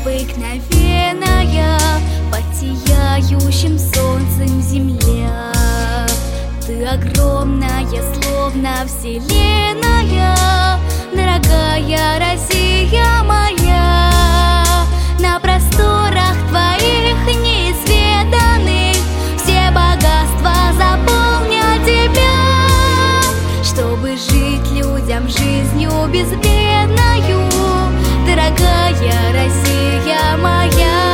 необыкновенная, под сияющим солнцем земля. Ты огромная, словно вселенная, дорогая Россия моя. На просторах твоих неизведанных все богатства заполнят тебя, чтобы жить людям жизнью безбедною, дорогая Россия моя.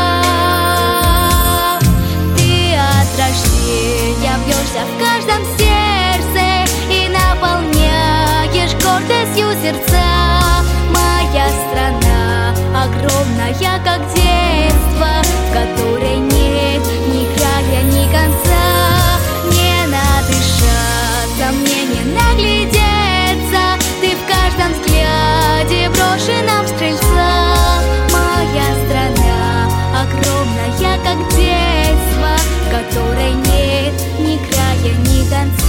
Ты от рождения бьешься в каждом сердце и наполняешь гордостью сердца. Моя страна огромная, как детство, в которой нет ни края, ни конца. Не надышаться, мне не наглядеться, ты в каждом взгляде брошена в стрельца. Моя страна огромная, как детство, в которой нет ни края, ни конца.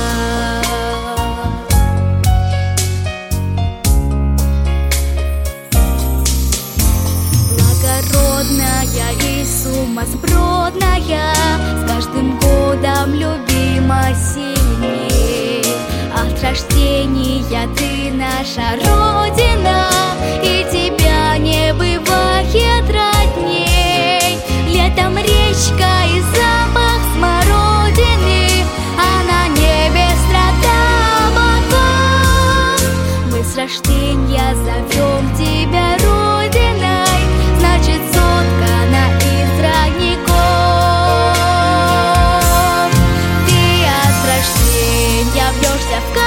Благородная и сумасбродная, с каждым годом любима сильней. От рождения ты наша Родина, и тебя не бывает родней. Летом речка и запах смородины, а на небе страда богов. Мы с рождения зовем тебя Родиной, значит соткана из родников. Ты от рождения бьешься в